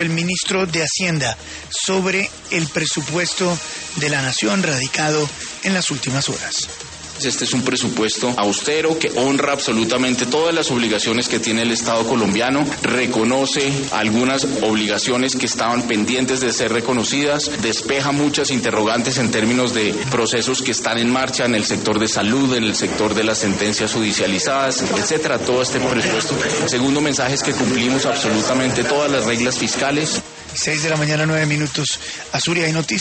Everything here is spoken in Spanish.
El ministro de Hacienda sobre el presupuesto de la nación radicado en las últimas horas. Este es un presupuesto austero que honra absolutamente todas las obligaciones que tiene el Estado colombiano, reconoce algunas obligaciones que estaban pendientes de ser reconocidas, despeja muchas interrogantes en términos de procesos que están en marcha en el sector de salud, en el sector de las sentencias judicializadas, etcétera. Todo este presupuesto. El segundo mensaje es que cumplimos absolutamente todas las reglas fiscales. 6 de la mañana, 9 minutos. Azuria, hay noticias.